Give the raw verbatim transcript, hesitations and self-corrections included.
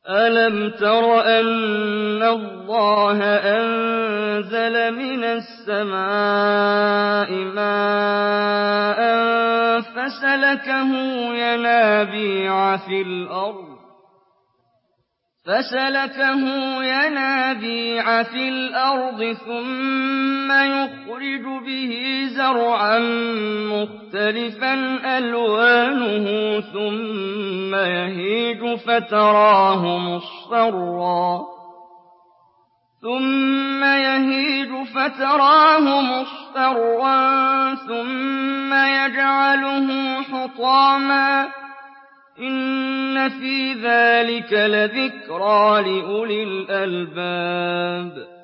أَلَمْ تَرَ أَنَّ اللَّهَ أَنزَلَ مِنَ السَّمَاءِ مَاءً فَسَلَكَهُ يَنَابِيعَ فِي الْأَرْضِ ثُمَّ يُخْرِجُ بِهِ زَرْعًا مُّخْتَلِفًا أَلْوَانُهُ ثُمَّ يَهِيجُ فَتَرَاهُ مُصْفَرًّا ثُمَّ يَجْعَلُهُ حُطَامًا ۚ إِنَّ فِي ذَٰلِكَ لَذِكْرَىٰ لِأُولِي الْأَلْبَابِ